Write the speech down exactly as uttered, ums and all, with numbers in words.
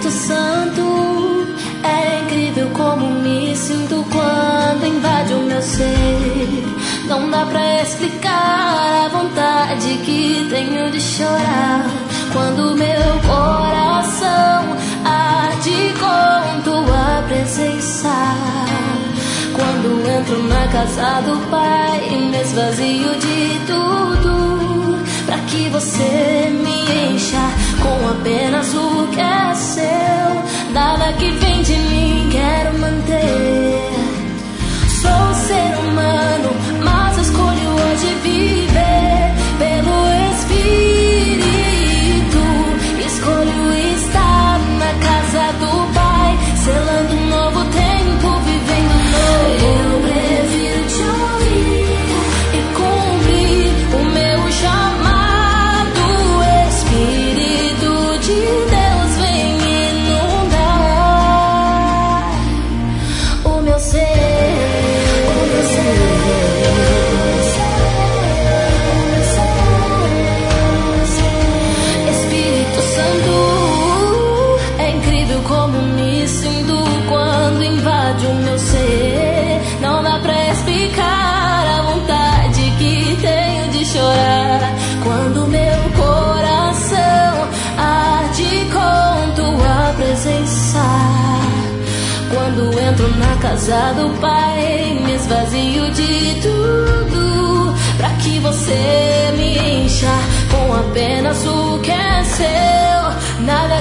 Espírito Santo, é incrível como me sinto quando invade o meu ser. Não dá pra explicar a vontade que tenho de chorar quando meu coração arde com tua presença. Quando entro na casa do Pai, me esvazio de tudo, pra que você me encha com apenas o que é seu. Nada que vem de mim quero manter. Sou ser humano, mas escolho hoje viver pelo Espírito. Escolho estar na casa do Pai, selando um novo tempo, vivendo novo. Eu prefiro te ouvir e cumprir o meu chamado. Espírito de Deus, vem inundar o meu ser, o meu ser. Espírito Santo, é incrível como me sinto quando invade o meu ser. Não dá pra explicar a vontade que tenho de chorar quando meu coração arde com tua presença. Quando entro na casa do Pai, me esvazio de tudo, pra que você me encha com apenas o que é seu. Nada